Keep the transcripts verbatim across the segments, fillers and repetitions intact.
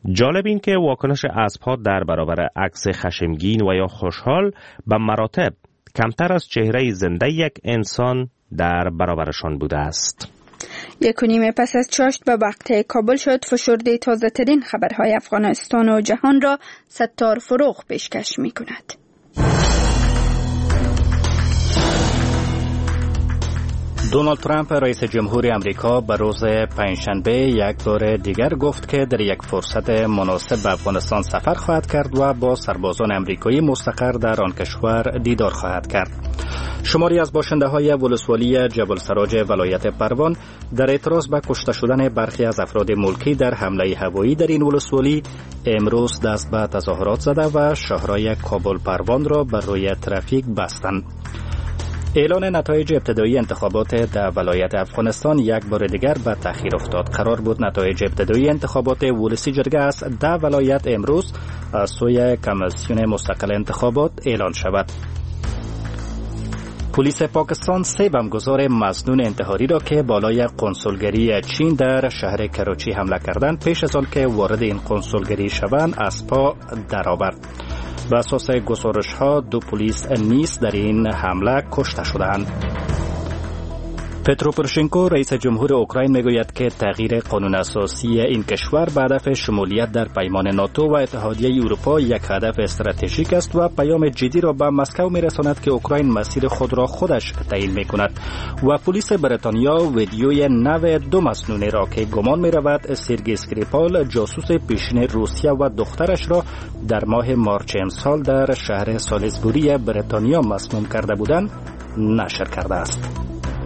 جالب این که واکنش اسب‌ها در برابر عکس خشمگین و یا خوشحال به مراتب کمتر از چهره زنده یک انسان در برابرشان بوده است. یک و نیمه پس از چاشت به وقت کابل شد، فشرده تازه ترین خبرهای افغانستان و جهان را ستار فروغ پیشکش می کند. دونالد ترامپ رئیس جمهور امریکا به روز پنجشنبه یک بار دیگر گفت که در یک فرصت مناسب به افغانستان سفر خواهد کرد و با سربازان امریکایی مستقر در آن کشور دیدار خواهد کرد. شماری از باشنده های ولسوالی جبل سراج ولایت پروان در اعتراض به کشته شدن برخی از افراد ملکی در حمله هوایی در این ولسوالی امروز دست به تظاهرات زده و شاهرای کابل پروان را بر روی ترافیک بستند. اعلان نتایج ابتدایی انتخابات در ولایت افغانستان یک بار دیگر به تأخیر افتاد. قرار بود نتایج ابتدایی انتخابات ولسی جرگه است در ولایت امروز از سوی کمیسیون مستقل انتخابات اعلان شود. پلیس پاکستان سه بمبگذار مسنون انتحاری را که بالای قنسولگری چین در شهر کراچی حمله کردند پیش از آن که وارد این قنسولگری شوند از پا درآورد. بر اساس گزارش‌ها دو پلیس نیز در این حمله کشته شدند. پترو پروشنکو رئیس جمهور اوکراین میگوید که تغییر قانون اساسی این کشور به هدف شمولیت در پیمان ناتو و اتحادیه اروپا یک هدف استراتژیک است و پیام جدی را به مسکو میرساند که اوکراین مسیر خود را خودش تعیین میکند. و پلیس بریتانیا ویدیوی نو دو مسنونی را که گمان میرود سرگئی اسکریپال جاسوس پیشین روسیه و دخترش را در ماه مارچ امسال در شهر سالیزبوری بریتانیا مسموم کرده بودند نشر کرده است.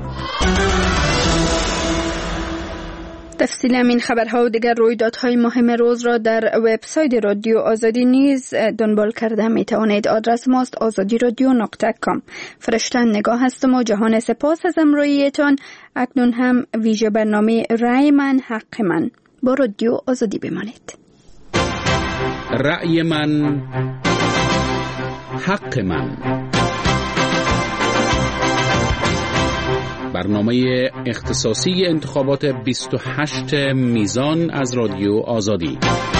تفصیل همین خبرها و دیگر رویدادهای مهم روز را در وبسایت رادیو آزادی نیز دنبال کرده می توانید. آدرس ماست آزادی رادیو نقطه کام. فرشتن نگاه هستم و جهان سپاس از امرویتان. اکنون هم ویژه برنامه رأی من حق من. با رادیو آزادی بمانید. رأی من حق من، برنامه اختصاصی انتخابات بیست و هشت میزان از رادیو آزادی.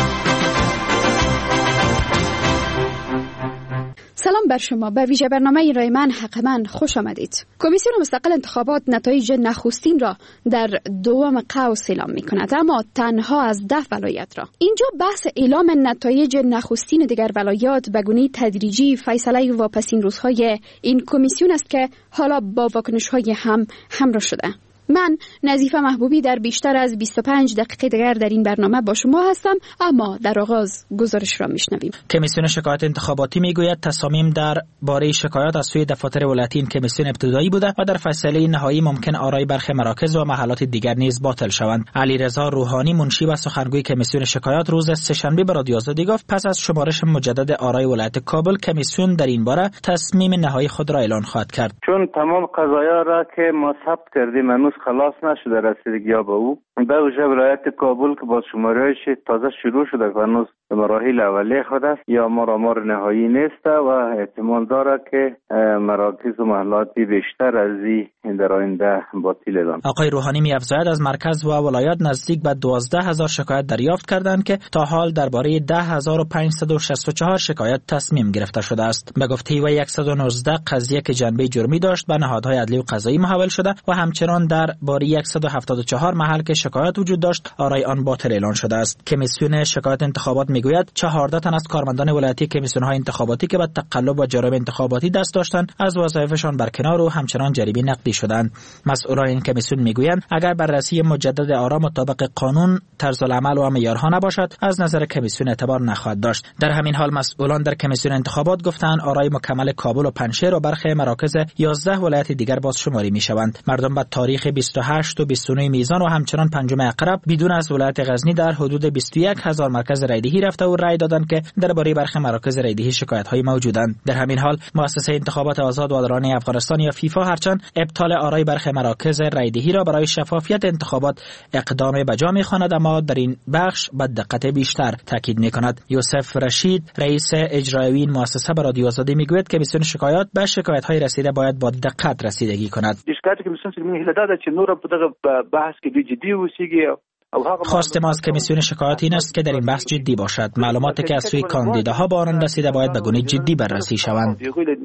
سلام بر شما. به ویژه برنامه رای من حق من خوش آمدید. کمیسیون مستقل انتخابات نتایج نخستین را در دوم قوس اعلام می کند، اما تنها از ده ولایت را. اینجا بحث اعلام نتایج نخستین دیگر ولایات به گونه تدریجی فیصله واپسین روزهای این کمیسیون است که حالا با واکنش‌های هم همراه شده. من نظیفه محبوبی در بیشتر از بیست و پنج دقیقه دیگر در این برنامه با شما هستم، اما در آغاز گزارش را میشنویم. کمیسیون شکایات انتخاباتی میگوید تصامیم در باره شکایات از سوی دفاتر ولایتی این کمیسیون ابتدایی بوده و در فیصله نهایی ممکن آرای برخی مراکز و محلات دیگر نیز باطل شوند. علیرضا روحانی منشی و سخنگوی کمیسیون شکایات روز سه‌شنبه به رادیو آزادی گفت پس از شمارش مجدد آرای ولایت کابل کمیسیون در این باره تصمیم نهایی خود را اعلان خواهد کرد. چون تمام قضایا را که ما ثبت کردیم هنوز خلاص نشده رسیدگی ها به او، به ویژه ولایت کابل که با شماره‌اش تازه شروع شده و هنوز مراحل اولیه خود است یا مرامار نهایی نیست و احتمال داره که مراکز و محلات بیشتر از این در آینده باطل اعلام. آقای روحانی می‌افزاید از مرکز و ولایات نزدیک به دوازده هزار شکایت دریافت کردند که تا حال درباره ده هزار و پانصد و شصت و چهار شکایت تصمیم گرفته شده است. به گفته او صد و نوزده قضیه که جنبه جرمی داشت به نهادهای عدلی و قضایی محول شده و همچنان در باره صد و هفتاد و چهار محل که شکایت وجود داشت آرای آن باطل اعلان شده است. کمیسیون شکایات انتخابات میگوید چهارده تن از کارمندان ولایتی کمیسیون‌های انتخاباتی که به تقلب و جرایم انتخاباتی دست داشتند از وظایفشان برکنار و همچنان جریمه نقدی شدند. مسئولان این کمیسیون میگویند اگر بررسی مجدد آرا مطابق قانون، طرز العمل و معیارها نباشد از نظر کمیسیون اعتبار نخواهد داشت. در همین حال مسئولان در کمیسیون انتخابات گفتند آرای مکمل کابل و پنجشیر و برخی مراکز یازده ولایت دیگر باز شماری میشوند. مردم به تاریخ بیست و هشت و بیست و نه میزان و همچنان پنجم اقرب بدون از ولایت غزنی در حدود بیست و یک هزار مرکز رایدهی رفته و رای دادند که درباره برخی مراکز رایدهی شکایت‌های موجودند. در همین حال مؤسسه انتخابات آزاد و عادلانه افغانستان یا فیفا هرچند ابطال آرای برخی مراکز رایدهی را برای شفافیت انتخابات اقدام بجا می‌خواند، اما در این بخش به دقت بیشتر تاکید می‌کند. یوسف رشید رئیس اجرایی این مؤسسه به رادیو آزادی میگوید که کمیسیون شکایات به شکایت‌های رسیده باید با دقت رسیدگی کند. شکایت کمیسیون سیمون هله داده چې نور په دغه بحث کې د جدي اوسېږي خواست ما از کمیسیون شکایات این است که در این بحث جدی باشد. معلوماتی که از سوی کاندیداها به آنان رسیده باید به گونه جدی بررسی شوند.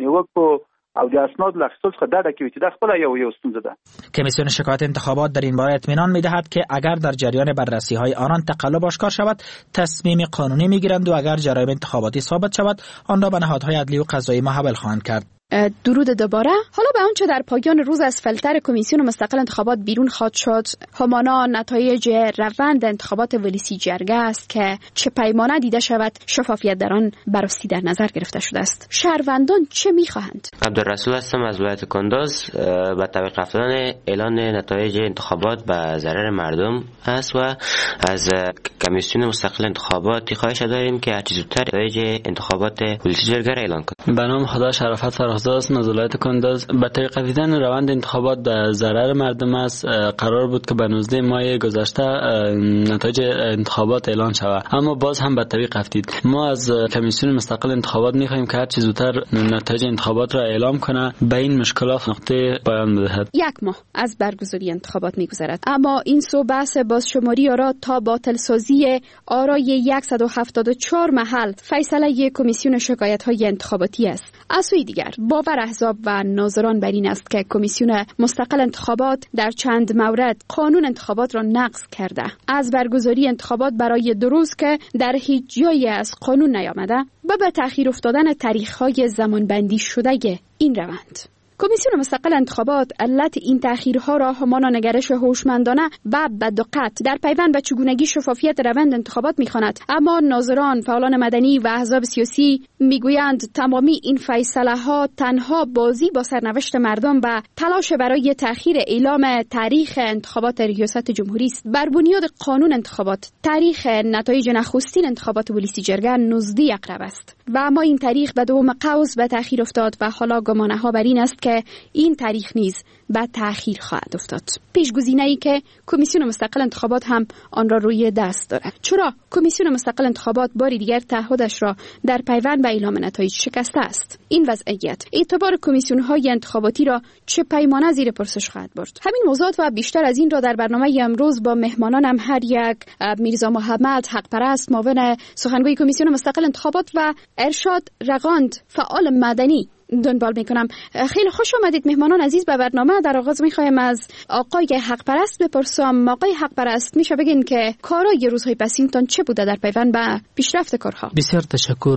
او د اسناد لخصل څخه دا ډکه وي چې د خپل یو یو ستونزه ده. کمیسیون شکایات انتخابات در این باره اطمینان می‌دهد که اگر در جریان بررسی‌های آنان تقلب آشکار شود، تصمیم قانونی می‌گیرند و اگر جرایم انتخاباتی ثابت شود، آن را به نهادهای عدلی و قضایی محول خواهند کرد. درود دوباره. حالا به آنچه در پایان روز از فلتر کمیسیون مستقل انتخابات بیرون خواهد شد، همانا نتایج روند انتخابات ولسی جرگه است که چه پیمانه دیده شود شفافیت در آن بررسی در نظر گرفته شده است. شهروندان چه می‌خواهند؟ عبدالرسول هستم از ولایت کندز. با توقیف رفتن اعلان نتایج انتخابات به ضرر مردم است و از کمیسیون مستقل انتخابات خواهش داریم که هر چه زودتر نتایج انتخابات ولسی جرگه را اعلان کنند. به نام خدا شرافت فرخزاد از ولایت کندز. با توقیف دیدن روند انتخابات به ضرر مردم است. قرار بود که به نوزده ماه گذشته نتایج انتخابات اعلان شود، اما باز هم به توقیف دید. ما از کمیسیون مستقل انتخابات می‌خواهیم که هر چه زودتر نتایج انتخابات را اعلام کنه، به این مشکلات نقطه پایان بدهد. یک ماه از برگزاری انتخابات می‌گذرد، اما این سو بحث بازشماری آرا تا باطل سازی آرای صد و هفتاد و چهار محل فیصله کمیسیون شکایت‌های انتخاباتی است. از سوی دیگر باور احزاب و ناظران بر این است که کمیسیون مستقل انتخابات در چند مورد قانون انتخابات را نقض کرده. از برگزاری انتخابات برای دو روز که در هیچ جایی از قانون نیامده و به تأخیر افتادن تاریخ‌های زمانبندی شده این روند. کمیسیون مستقل انتخابات علت این تأخیرها را همانا نگرش هوشمندانه و بدقت در پیوند به چگونگی شفافیت روند انتخابات می‌خواند، اما ناظران، فعالان مدنی و احزاب سیاسی میگویند تمامی این فیصله ها تنها بازی با سرنوشت مردم و تلاش برای تأخیر اعلام تاریخ انتخابات ریاست جمهوری است. بر بنیاد قانون انتخابات تاریخ نتایج نخستین انتخابات ولسی جرگه نوزده اقرب است و اما این تاریخ به دوم قوس به تأخیر افتاد و حالا گمانه ها بر این است که این تاریخ نیز به تأخیر خواهد افتاد. پیشگزینه‌ای که کمیسیون مستقل انتخابات هم آن را روی دست دارد. چرا کمیسیون مستقل انتخابات باری دیگر تعهدش را در پیوند به اعلام نتایج شکسته است؟ این وضعیت اعتبار کمیسیون‌های انتخاباتی را چه پیمانه زیر پرسش خواهد برد؟ همین موضوعات و بیشتر از این را در برنامه امروز با مهمانانم هر یک میرزا محمد حق پرست معاون سخنگوی کمیسیون مستقل انتخابات و ارشاد رقاند فعال مدنی دنبال میکنم. خیلی خوش آمدید مهمانان عزیز به برنامه. در آغاز میخوایم از آقای حق پرست بپرسم. آقای حق پرست، میشه بگین که کارای روزهای پسینتان چه بوده در پیوند به پیشرفت کارها؟ بسیار تشکر.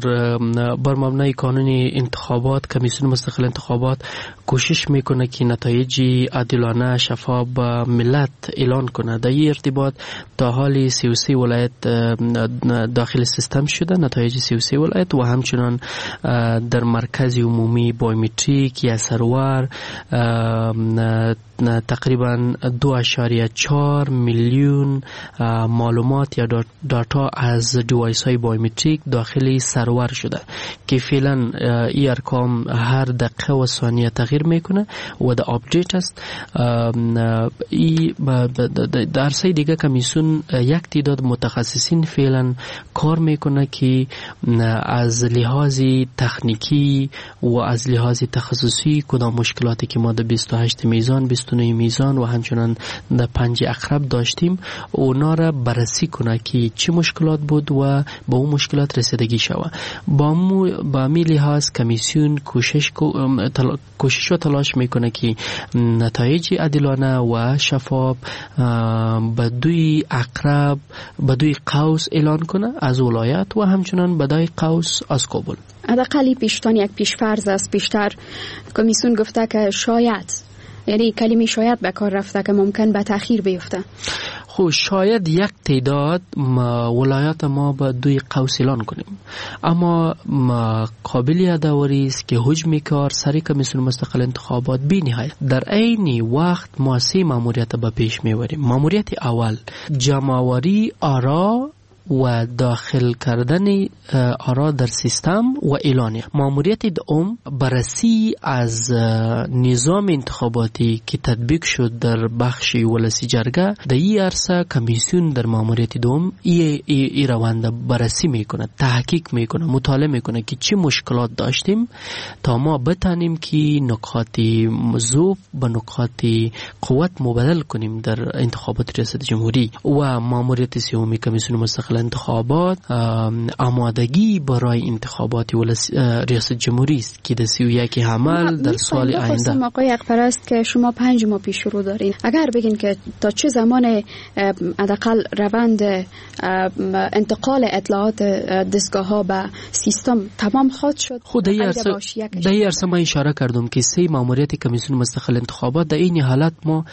بر مبنای قانون انتخابات کمیسیون مستقل انتخابات کوشش میکنه که نتایج عادلانه شفاف به ملت اعلان کنه. در این ارتباط تا حال سی و سه ولایت داخل سیستم شده، نتایج سی و سه ولایت، و همچنان در مرکز عمومی بایومتریک یا سرور تقریبا دو اشاریه چهار میلیون معلومات یا داتا از دیوایس های بایومتریک داخل سرور شده که فعلا این ارقام هر دقیقه و ثانیه تغییر میکنه و در آپدیت است. ای در سه دیگه کمیسیون یک تعداد متخصصین فعلا کار میکنه که از لحاظ تکنیکی و از لحاظ تخصصی کدام مشکلاتی که ما در بیست و هشت میزان، بیست و نه میزان و همچنان در پنج اقرب داشتیم اونا را بررسی کنه که چه مشکلات بود و با اون مشکلات رسیدگی شوه. با مو با می لحاظ کمیسیون کوشش کوشش و تلاش میکنه که نتایج عادلانه و شفاف به دوی اقرب به دوی قوس اعلان کنه از ولایت و همچنان به دوی قوس از کابل. حداقل پیشتان یک پیشفرض است. بیشتر کمیسیون گفته که شاید، یعنی کلمه شاید به کار رفته که ممکن به تأخیر بیفته. خب شاید یک تعداد ولایات ما به دوی قوس اعلان کنیم، اما قابل یادآوری است که حجم کار سر کمیسیون مستقل انتخابات بی نهایت. در عین وقت ما سه ماموریت به پیش میبریم. ماموریت اول جمع‌آوری آرا و داخل کردن آرا در سیستم و اعلانیه. ماموریت دوم بررسی از نظام انتخاباتی که تطبیق شد در بخش ولسی جرگه. در این عرصه کمیسیون در ماموریت دوم ای, ای, ای روند بررسی میکنه، تحقیق میکنه، مطالعه میکنه که چه مشکلات داشتیم تا ما بتانیم که نکات ضعف به نکات قوت مبدل کنیم در انتخابات ریاست جمهوری. و ماموریت سوم کمیسیون مستقل انتخابات آمادگی برای انتخابات ریاست جمهوری است که در سی و یک حمل در سال آینده. آقای حقپرست که شما پنج ماه پیش رو دارین، اگر بگین که تا چه زمان حداقل روند انتقال اطلاعات دستگاه ها به سیستم تمام خواهد شد؟ خود در این عرصه ما اشاره کردم که سه ماموریت کمیسیون مستقل انتخابات در این حالت ما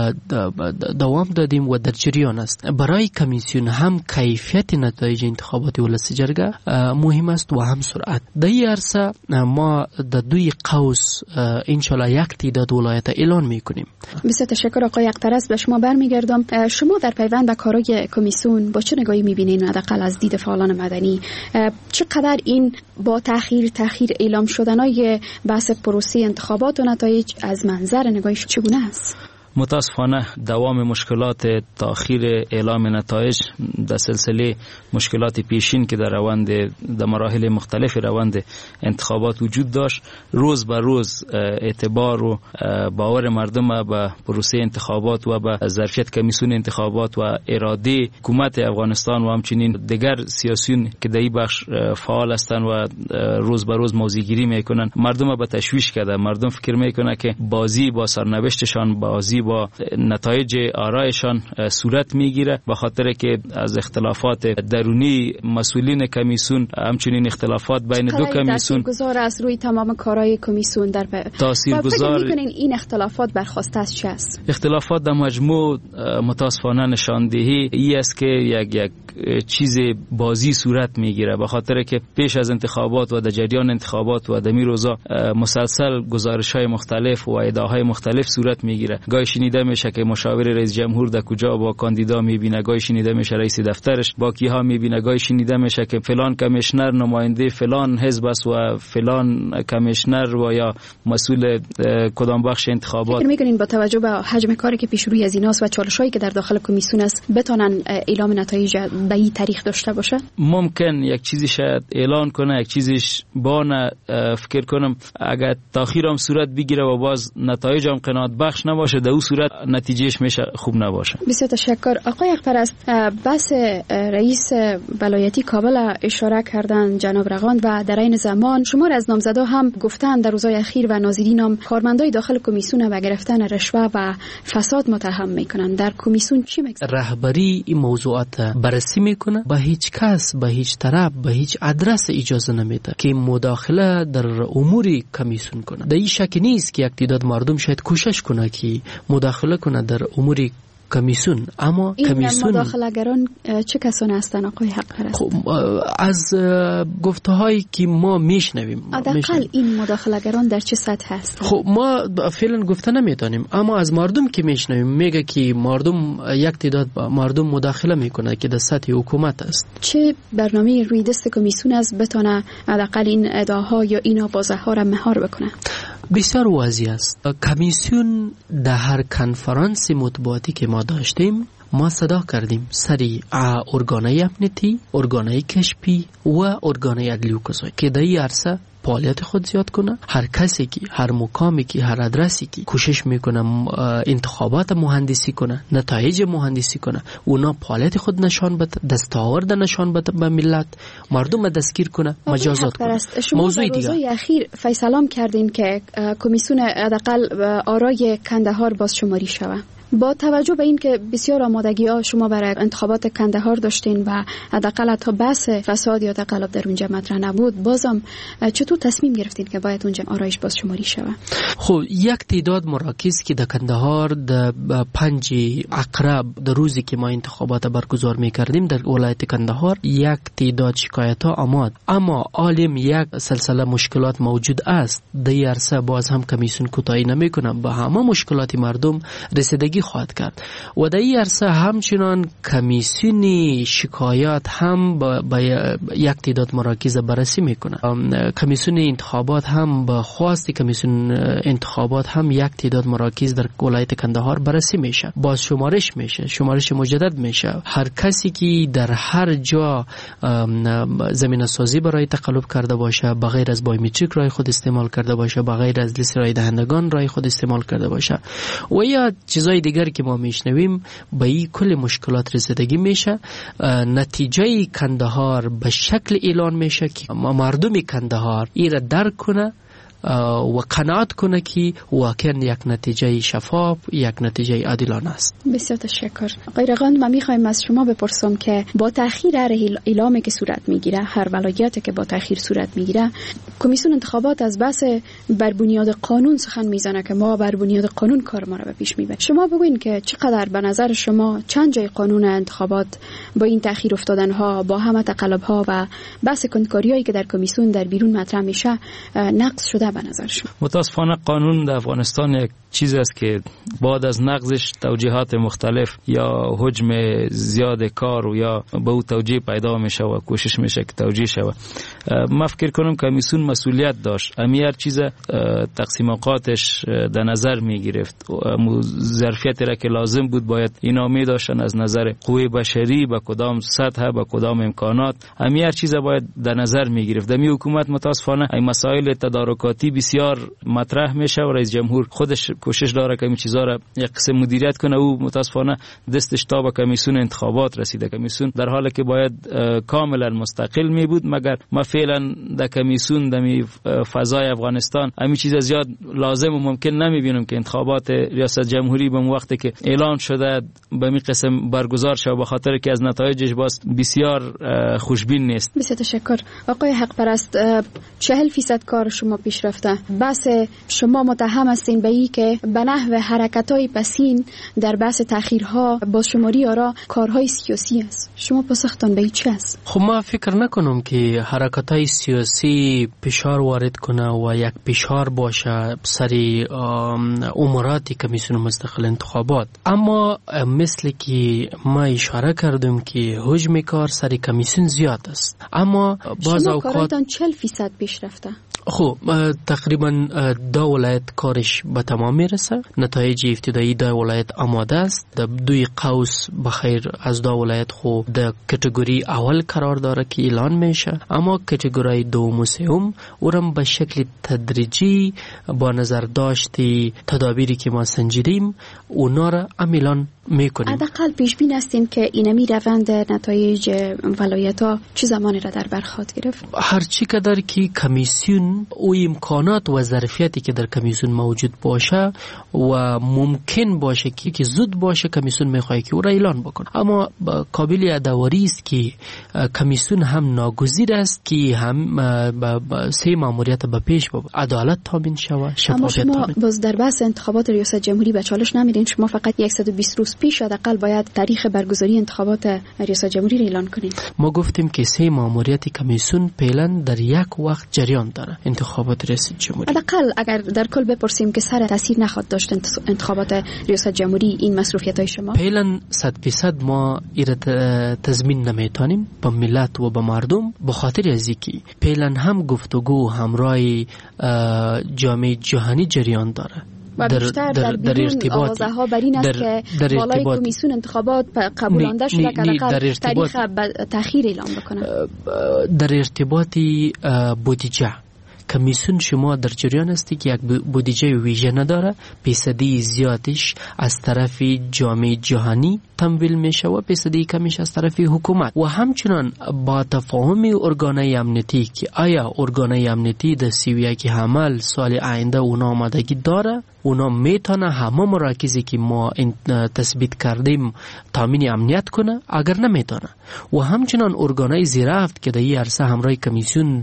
دوام دادیم و در جریان است. برای کمیسیون هم کیفیت نتایج انتخابات ولسی جرگه مهم است و هم سرعت. در این عرصه ما در دوی قوس انشالله یک تعداد ولایت اعلان میکنیم. بسیار تشکر آقای حقپرست. به شما برمیگردم. شما در پیوند به کارهای کمیسیون با چه نگاهی میبینین حداقل از دید فعالان مدنی؟ چقدر این با تأخیر تأخیر اعلام شدنای بحث پروسه انتخابات و نتایج از منظر نگاهش چگونه است؟ متاسفانه دوام مشکلات تأخیر اعلام نتایج در سلسله مشکلات پیشین که در روند در مراحل مختلف روند انتخابات وجود داشت، روز به روز اعتبار و باور مردم به پروسه انتخابات و به ظرفیت کمیسیون انتخابات و اراده حکومت افغانستان و همچنین دیگر سیاسیون که در این بخش فعال هستند و روز به روز موضع‌گیری میکنن مردم به تشویش کرده. مردم فکر میکنه که بازی با سرنوشتشان، بازی با نتایج آرایشان صورت میگیره، به خاطر که از اختلافات درونی مسئولین کمیسیون همچنین اختلافات بین دو کمیسیون تاثیرگذار است روی تمام کارهای کمیسیون. در تاثیرگذار میکنین این اختلافات برخواسته از چه است؟ اختلافات در مجموع متاسفانه نشاندهی ای است که یک یک چیز بازی صورت میگیره، به خاطر که پیش از انتخابات و در جریان انتخابات و در می روزا مسلسل گزارش‌های مختلف و ادعاهای مختلف صورت میگیره. گاهی شنیده میشه که مشاور رئیس جمهور در کجا با کاندیدا میبینه، گاهی شنیده میشه رئیس دفترش با کیها میبینه، گاهی شنیده میشه که فلان کمیشنر نماینده فلان حزب است و فلان کمیشنر و یا مسئول کدام بخش انتخابات. فکر میکنین با توجه به حجم کاری که پیش روی از ایناست و چالش‌هایی که در داخل کمیسیون است بتونن اعلام نتایج به این تاریخ داشته باشه؟ ممکن یک چیزی شاید اعلان کنه، یک چیزیش با نه فکر کنم اگر تاخیر هم صورت بگیره و باز نتایج هم قناعت بخش نباشه، در اون صورت نتیجهش میشه خوب نباشه. بسیار تشکر. آقای حقپرست، بس رئیس ولایتی کابل اشاره کردن جناب رقان و در این زمان شمار از نامزدا هم گفتن در روزهای اخیر و ناظرین هم کارمندای داخل کمیسیون به گرفتن رشوه و فساد متهم میکنن. در کمیسیون چی میگذره؟ رهبری این موضوعات بررسی میکنه، به هیچ کس، به هیچ طرف، به هیچ ادرس اجازه نمیده که مداخله در امور کمیسیون کنه. در این شک نیست که یک تعداد مردم شاید کوشش کنه که مداخله کنه در امور کمیسیون، اما این کمیسیون مداخله‌گران چه کسانی هستند آقای حقپرست؟ خب از گفته هایی که ما میشنویم، حداقل این مداخله‌گران در چه سطح هست؟ خب ما فعلا گفته نمیتونیم، اما از مردم که میشنویم میگه که مردم یک تعداد مردم مداخله میکنه که در سطح حکومت است. چه برنامه روی دست کمیسیون است بتونه حداقل این ادعاها یا این آوازه‌ها را مهار بکنه؟ بسیار واضح است. کمیسیون در هر کنفرانس مطبوعاتی که ما داشتیم ما صدا کردیم سری ارگانهای امنیتی، ارگانهای کشفی و ارگانهای عدلی و قضایی که در این عرصه فعالیت خود زیاد کنه. هر کسی که هر مقامی که هر ادرسی که کوشش میکنه انتخابات مهندسی کنه، نتایج مهندسی کنه، اونا فعالیت خود نشان بده، دستاورد نشان بده به ملت، مردم دستگیر کنه، مجازات کنه. موضوع دیگه روزهای اخیر فیصلام کردین که کمیسیون حداقل آرای کندهار بازشماری شود. با توجه به این که بسیار آمادگی ها شما برای انتخابات کندهار داشتین و حداقل تا بحث فساد یا تقلب در اونجا مطرح نبود، بازم چطور تصمیم گرفتین که باید اونجا آرایش بازشماری شود؟ خب یک تعداد مراکز که در کندهار در پنج عقرب در روزی که ما انتخابات برگزار میکردیم در ولایت کندهار یک تعداد شکایت ها آمد، اما عالم یک سلسله مشکلات موجود است. در عرصه باز هم کمیسیون کوتاهی نمیکنه، با همه مشکلات مردم رسیدگی نمایندگی خواهد کرد و در این عرصه همچنان کمیسیون شکایات هم با, با یک تعداد مراکز بررسی میکنه. کمیسیون انتخابات هم با خواست کمیسیون انتخابات هم یک تعداد مراکز در ولایت کندهار بررسی میشه، باز شمارش میشه، شمارش مجدد میشه. هر کسی که در هر جا زمینه سازی برای تقلب کرده باشه، بغیر از بایومتریک رای خود استعمال کرده باشه، بغیر از لیست رای دهندگان رای خود استعمال کرده باشه و یا چیزای دیگر که ما میشنویم، به این کل مشکلات رسیدگی میشه. نتیجه کندهار به شکل اعلان میشه که مردم کندهار ایره درک کنه و قناعت کنه که واقعا یک نتیجه شفاف، یک نتیجه عادلانه است. بسیار تشکر. آقای رقاند، ما میخوایم از شما بپرسم که با تأخیر هر اعلامی که صورت میگیره، هر ولایتی که با تأخیر صورت میگیره، کمیسیون انتخابات از بس بر بنیاد قانون سخن میزنه که ما بر بنیاد قانون کار ما رو به پیش میبریم. شما بگوین که چقدر به نظر شما چند جای قانون انتخابات با این تأخیر افتادن ها، با همه تقلب ها و بحث کنکاریایی که در کمیسیون در بیرون مطرح میشه نقض شده به نظر شما؟ متاسفانه قانون در افغانستان یک چیز است که بعد از نقضش توجیهات مختلف یا حجم زیاد کار و یا به او توجیه پیدا میشه و کوشش میشه که توجیه شود. من فکر کنم کمیسیون مسئولیت داشت، امی هر چیز تقسیم اوقاتش در نظر میگرفت، ظرفیتی را که لازم بود باید اینا می داشتن از نظر قوه بشری به کدام سطح، به کدام امکانات، امی هر چیز باید در نظر میگرفت. دمی حکومت متاسفانه این مسائل تدارکاتی بسیار مطرح میشه و رئیس جمهور خودش کوشش داره که این چیزا را یک قسم مدیریت کنه. او متاسفانه دستش تا به کمیسیون انتخابات رسیده. کمیسیون در حالی که باید کاملا مستقل می بود، مگر ما فعلا در کمیسیون در فضای افغانستان همین چیز زیاد لازم و ممکن نمی بینم که انتخابات ریاست جمهوری به وقتی که اعلان شده به می قسم برگزار شود، به خاطر که از نتایجش باز بسیار خوشبین نیست. بسیار تشکر. آقای حق پرست، چهل فیصد کار شما پیش رفته. بس شما متهم هستین به این که به نحو حرکت‌های پسین در بحث تأخیرها با شماری آرا کارهای سیاسی است. شما پاسختان به این چه است؟ خب ما فکر نکنم که حرکت‌های سیاسی فشار وارد کنه و یک فشار باشه سری امورات کمیسیون مستقل انتخابات. اما مثل که ما اشاره کردم که حجم کار سری کمیسیون زیاد است، اما باز شما اوقات کارتان چهل فیصد پیش رفته. خب تقریبا دو ولایت کارش به تمام میرسه. نتایج ابتدایی دو ولایت آماده است. در دوی قوس بخیر از دو ولایت خو در کتگوری اول قرار داره که اعلان میشه، اما کتگوری دوم و سوم اونم به شکل تدریجی با نظر داشتی تدابیری که ما سنجیدیم اونا را اعلان میکنیم. حداقل پیش بین هستیم که اینمی روند نتایج ولایت ها چه زمانی را در بر خواهد گرفت؟ هر چی قدر که کمیسیون او امکانات و ظرفیتی که در کمیسیون موجود باشه و ممکن باشه که که زود باشه کمیسیون میخواد که او را اعلان بکنه، اما قابل یادآوری است که کمیسیون هم ناگزیر است که هم سه ماموریت به پیش ببره، عدالت تامین شود، شفافیت تامین. اما شما باز در بحث انتخابات ریاست جمهوری به چالش نمیرین؟ شما فقط صد و بیست روز پیش حداقل باید تاریخ برگزاری انتخابات ریاست جمهوری را اعلان کنید. ما گفتیم که سه ماموریت کمیسیون فعلا در یک وقت جریان داره، انتخابات ریاست جمهوری. حداقل اگر در کل بپرسیم که سر تاثیر نخواد داشت انتخابات ریاست جمهوری این مصروفیت‌های شما؟ فعلا صد درصد ما ایره تضمین نمیتونیم به ملت و به مردم، به خاطر از اینکه فعلا هم گفتگو همراه جامعه جهانی جریان داره و بیشتر در, در, در ارتباط ها بر این است که بالای کمیسیون انتخابات قبولانده شده که حداقل تاریخ تأخیر اعلام بکنه. در ارتباطی بودجه کمیسیون شما در جریان است که یک بودجه ویژه نداره، پیصدی زیادش از طرف جامعه جهانی تمویل میشه و پیصدی کمش از طرف حکومت و همچنان با تفاهم ارگانهای امنیتی که آیا ارگانهای امنیتی در سویه که عمل سال آینده اونا آمادگی داره، اونا میتونه همه مراکزی که ما تثبیت کردیم تامین امنیت کنه، اگر نمیتونه و همچنان ارگانهای زیرفت که در این عرصه همراه کمیسیون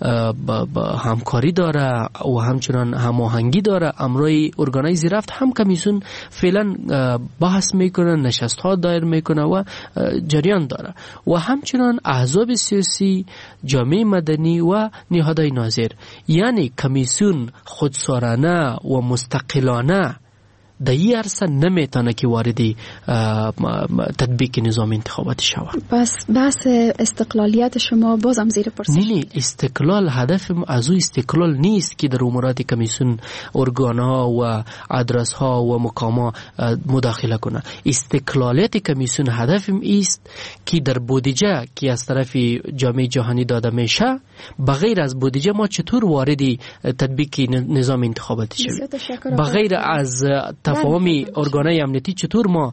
همکاری داره و همچنان هماهنگی داره، امرای ارگانهای زیرفت هم کمیسیون فعلا بحث میکنه، نشست ها دایر میکنه و جریان داره و همچنان احزاب سیاسی، جامعه مدنی و نهادهای ناظر. یعنی کمیسیون خودسارانه و مستقلانه در این عرصه نمیتونه که وارد تطبیق نظام انتخاباتی شود. بس بحث استقلالیت شما بازم زیر پرسش. نه نه استقلال هدف از او استقلال نیست که در امورات کمیسیون ارگان ها و ادرس ها و مقام ها مداخله کنه. استقلالیت کمیسیون هدف است که در بودجه که از طرف جامعه جهانی داده میشه بغیر از بودجه ما چطور وارد تطبیق نظام انتخاباتی شویم، بغیر از تفاهم ارگانهای امنیتی چطور ما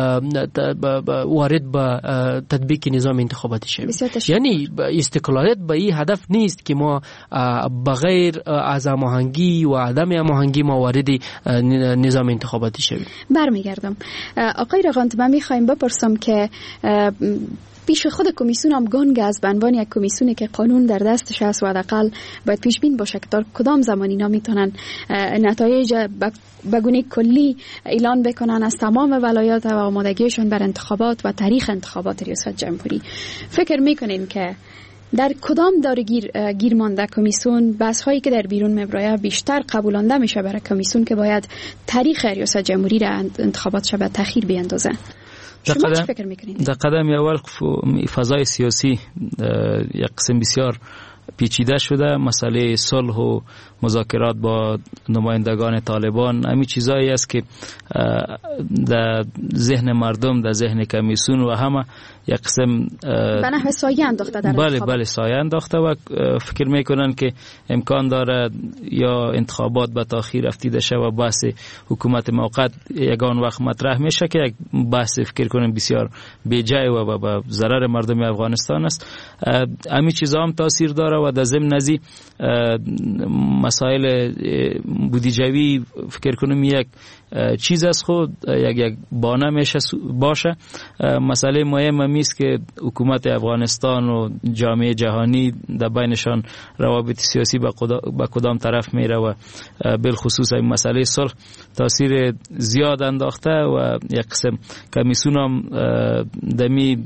وارد به تطبیق نظام انتخاباتی شویم. یعنی استقلالیت به این هدف نیست که ما بغیر از هماهنگی و عدم هماهنگی ما وارد نظام انتخاباتی شویم. برمیگردم آقای رقانت، من میخوایم بپرسم که پیش خود کمیسیون هم گنگ از به عنوان یک کمیسیونی که قانون در دستش است و حداقل باید پیش بین باشه که تا کدام زمان اینا میتونن نتایج به گونه کلی اعلان بکنن از تمام ولایات و آمادگیشون بر انتخابات و تاریخ انتخابات ریاست جمهوری. فکر میکنین که در کدام داره گیر, گیر مانده کمیسیون؟ بحث هایی که در بیرون مبرایه بیشتر قبولانده میشه برای کمیسیون که باید تاریخ ریاست جمهوری را انتخابات شب تأخیر بیاندازه. شما چی فکر میکنید؟ در قدم اول فضای سیاسی یک قسم بسیار پیچیده شده. مسئله صلح و مذاکرات با نمایندگان طالبان همین چیزایی است که در ذهن مردم، در ذهن کمیسیون و همه یک قسم به نحو سایه انداخته در بله بله سایه انداخته و فکر میکنن که امکان داره یا انتخابات به تاخیر رفتیده شه و بحث حکومت موقت یگان وقت مطرح میشه که یک بحث فکر کنم بسیار بی‌جای و به ضرر مردم افغانستان است. همین چیزا هم تاثیر داره و در ضمن ازی مسائل بودجوی فکر کنم یک چیز از خود یک یک بانه میشه باشه. مسئله مهم است که حکومت افغانستان و جامعه جهانی در بینشان روابط سیاسی به کدام طرف میره و بالخصوص این مسئله صلح تاثیر زیاد انداخته و یک قسم کمیسیون هم دمی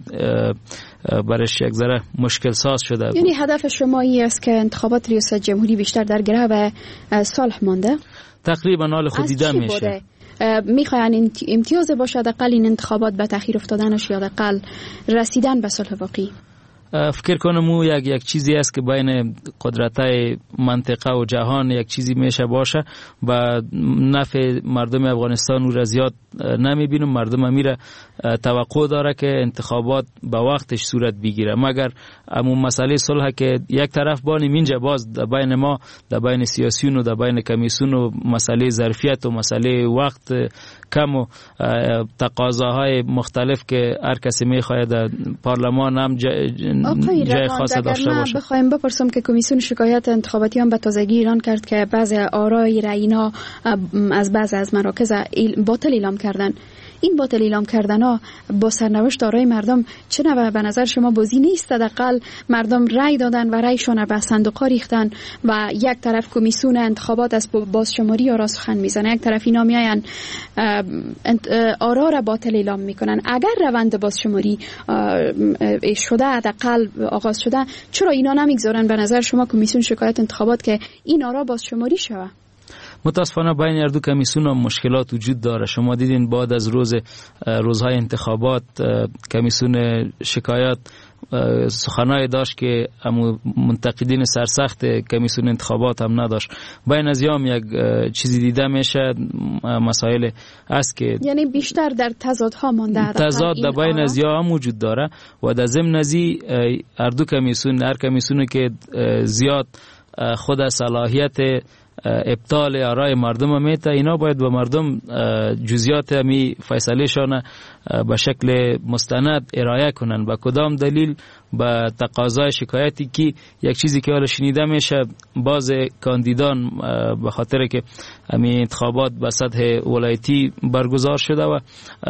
برش یک ذره مشکل ساز شده. یعنی هدف شما این است که انتخابات ریاست جمهوری بیشتر در گرو صلح مانده؟ تقریبا حال خود دیده میشه. میخواین امتیاز باشه حداقل این انتخابات به تأخیر افتادنش یا حداقل رسیدن به صلح واقعی؟ فکر کنم او یک یک چیزی است که بین قدرت‌های منطقه و جهان یک چیزی میشه باشه و نفع مردم افغانستان او را زیاد نمیبینم. مردم امیره توقع داره که انتخابات به وقتش صورت بگیره، مگر امون مسئله صلح که یک طرف بانیم اینجا باز در بین ما، در بین سیاسیون و در بین کمیسیون و مسئله ظرفیت و مسئله وقت کم و تقاضاهای مختلف که هر کسی میخواد در پارلمان هم جای خاص داشته باشه. بخوایم بپرسم که کمیسیون شکایت انتخاباتی هم به تازگی اعلان کرد که بعضی آرای راینا از بعضی از مراکز باطل اعلام کردن. این باطل اعلام کردن ها با سرنوشت آرای مردم چه نوع به نظر شما بازی نیست؟ حداقل مردم رای دادن و رایشون به صندوق ها ریختن و یک طرف کمیسیون انتخابات از بازشماری آرا سخن میزنه، یک طرف اینا میاین آرا را باطل اعلام میکنن. اگر روند بازشماری شده حداقل آغاز شده، چرا اینا نمیگذارن به نظر شما کمیسیون شکایت انتخابات که این آرا بازشماری شوه؟ متاسفانه بین هر دو کمیسیون هم مشکلات وجود داره. شما دیدین بعد از روز روزهای انتخابات کمیسیون شکایت سخنای داشت که منتقدین سرسخت کمیسیون انتخابات هم نداشت. بین از یام یک چیزی دیده میشه مسائل است که یعنی بیشتر در تضادها مانده. تضاد در بین از یام وجود داره و در ضمن ازی هر دو کمیسیون، هر کمیسیونی که زیاد خود صلاحیت ابطال آرای مردم میته، اینا باید به مردم جزئیات می فیصله شان به شکل مستند ارائه کنن. با کدام دلیل با تقاضای شکایتی که یک چیزی که حالا شنیده میشه باز کاندیدان به خاطر که همین انتخابات به سطح ولایتی برگزار شده و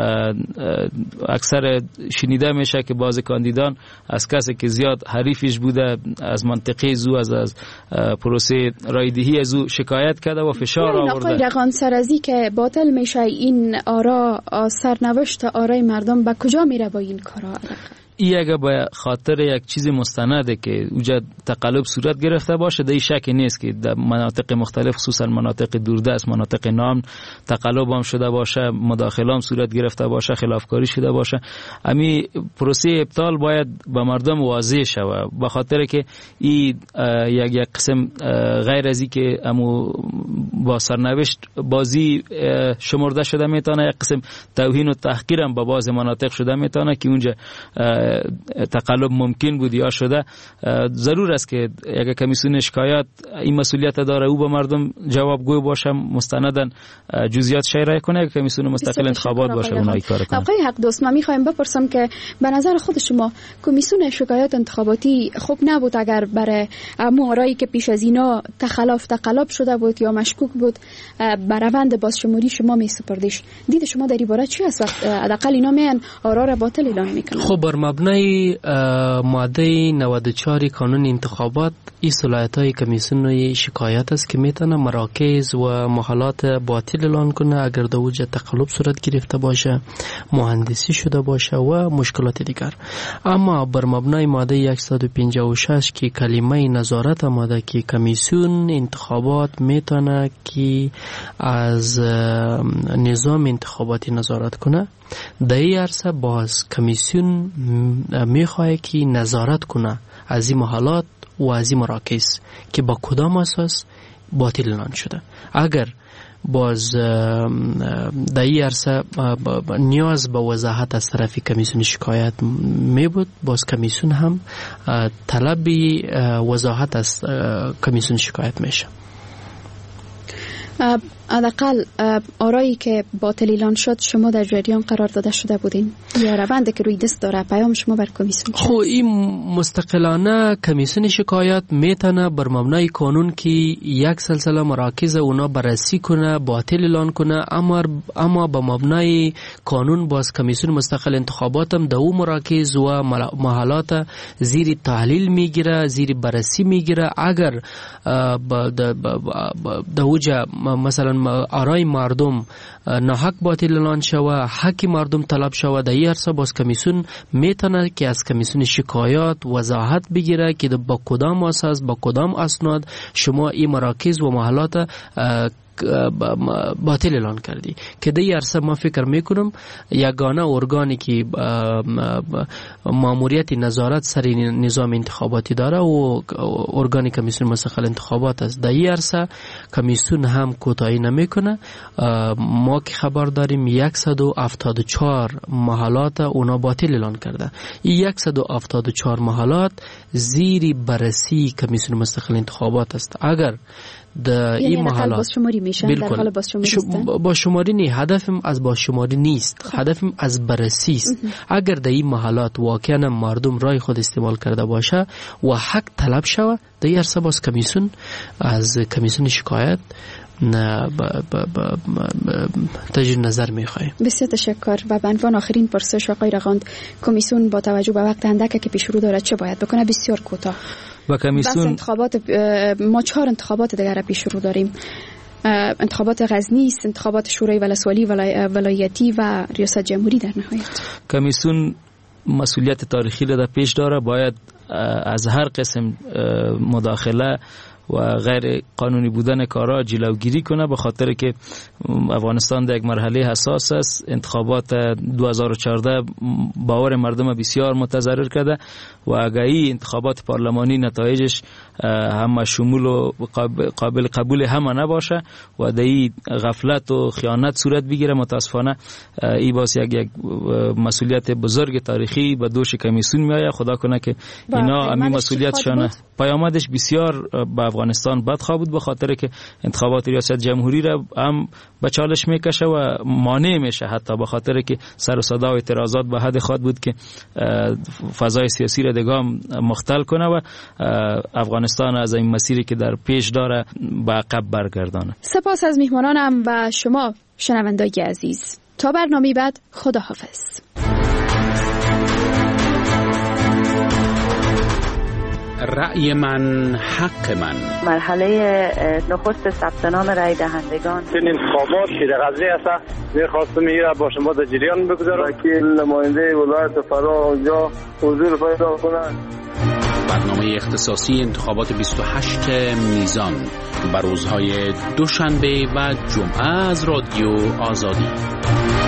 اکثر شنیده میشه که باز کاندیدان از کسی که زیاد حریفش بوده از منطقه زو از از پروسه رایدهی زو شکایت کرده و فشار آورده. آقای رقان سرازی که باطل میشه این آرا سرنوشت آرای مردم به کجا میره با این کارا؟ این اگه به خاطر یک چیز مستنده که اوجا تقلب صورت گرفته باشه، در این شک نیست که در مناطق مختلف خصوصا مناطق دوردست، مناطق نام تقلب هم شده باشه، مداخله هم صورت گرفته باشه، خلافکاری شده باشه. امی پروسه ابطال باید به مردم واضح شوه، به خاطر که این یک یک قسم غیر از این که امو با سرنوشت بازی شمرده شده میتونه، یک قسم توهین و تحقیر هم به بعض مناطق شده میتونه که اونجا تقلب ممکن بود یا شده. ضرور است که یک کمیسیون شکایت این مسئولیت داره، او به مردم جوابگوی باشه، مستندن جزئیات شایع کنه، یک کمیسیون مستقل انتخابات باشه اونایی کار کنه. آقای حق دوست، ما میخوایم بپرسم که به نظر خود شما کمیسیون شکایت انتخاباتی خوب نبود اگر برای مورایی که پیش از اینا تخلاف تقلب شده بود یا مشکوک بود بر روند بازشماری شما میسپردیش؟ دید شما در این باره چی است وقت حداقل اینا میان آرا را باطل اعلام میکنن؟ خب بر مبنای ماده نود و چهار کانون انتخابات این صلاحیت‌های کمیسیون شکایت است که میتونه مراکز و محلات باطل اعلان کنه اگر در اوج تقلب صورت گرفته باشه، مهندسی شده باشه و مشکلات دیگر. اما بر مبنای ماده صد و پنجاه و شش که کلمه نظارت آمده که کمیسیون انتخابات میتونه که از نظام انتخاباتی نظارت کنه، در این عرصه باز کمیسیون میخواه که نظارت کنه از این محلات و از این مراکز که با کدام اساس باطل اعلان شده. اگر باز در این عرصه نیاز به وضاحت از طرف کمیسیون شکایت می بود، باز کمیسیون هم طلب وضاحت از کمیسیون شکایت میشه. حداقل آرایی که باطل اعلان شد شما در جریان قرار داده شده بودین یا روند که روی دست داره پیام شما بر کمیسیون؟ خب این مستقلانه کمیسیون شکایت میتونه بر مبنای قانون که یک سلسله مراکز اونا بررسی کنه، باطل اعلان کنه، اما اما به مبنای قانون باز کمیسیون مستقل انتخابات هم در اون مراکز و محلات زیر تحلیل میگیره، زیر بررسی میگیره. اگر در اوجه مثلا آرای مردم ناحق باطل اعلان شوه، حق مردم طلب شوه، در این عرصه باز کمیسیون میتونه که از کمیسیون شکایت وضاحت بگیره که با کدام اساس با کدام اسناد شما این مراکز و محلات باطل اعلان کردی. که در این عرصه ما فکر میکنم یگانه ارگانی که ماموریت نظارت سر نظام انتخاباتی داره و ارگانی کمیسیون مستقل انتخابات است. در این عرصه کمیسیون هم کوتاهی نمیکنه. ما که خبر داریم صد و هفتاد و چهار محلات اونا باطل اعلان کرده. این صد و هفتاد و چهار محلات زیر بررسی کمیسیون مستقل انتخابات است. اگر در این محلات بازشماری میشن در حال بازشماری هستن؟ بازشماری نه، هدفم از بازشماری نیست، هدفم از بررسی است. اگر در این محلات واقعا مردم رای خود استعمال کرده باشه و حق طلب شوه، در این عرصه باز کمیسیون از کمیسیون شکایت نه تجدید نظر میخواهیم. بسیار تشکر. و به عنوان آخرین پرسش آقای رغاند، کمیسیون با توجه به وقت اندک که پیش رو داره چه باید بکنه؟ بسیار کوتاه. و کمیسیون انتخابات ما چهار انتخابات دیگر پیش رو داریم. انتخابات غزنی است، انتخابات شورای ولسوالی، ولایتی و ریاست جمهوری. در نهایت کمیسیون مسئولیت تاریخی را در پیش داره، باید از هر قسم مداخله و غیر قانونی بودن کارا جلوگیری کنه، به خاطر که افغانستان در یک مرحله حساس است. انتخابات دو هزار و چهارده باور مردم بسیار متضرر کرده و اگر این انتخابات پارلمانی نتایجش هم شمول و قابل قبول همه نباشه و در این غفلت و خیانت صورت بگیره، متاسفانه این باز یک یک مسئولیت بزرگ تاریخی به دوش کمیسیون میآید. خدا کنه که اینا همین مسئولیتشان پیامدش بسیار به افغانستان بدخواه بود، به خاطر که انتخابات ریاست جمهوری را هم به چالش میکشه و مانع میشه، حتی به خاطر که سر و صدا و اعتراضات به حد خود بود که فضای سیاسی را دیگه مختل کنه و افغانستان از این مسیری که در پیش داره به عقب برگردانه. سپاس از میهمانانم و شما شنوندگان عزیز. تا برنامه بعد، خدا حافظ. رأی من حق من. مرحله نخست ثبت نام رای دهندگان. این انتخابات که در قضیه است می‌خواستم میره با شما در جریان بگذارم که نماینده ولایت فرا اونجا حضور پیدا کنند. برنامه اختصاصی انتخابات بیست و هشت میزان بر روزهای دوشنبه و جمعه از رادیو آزادی.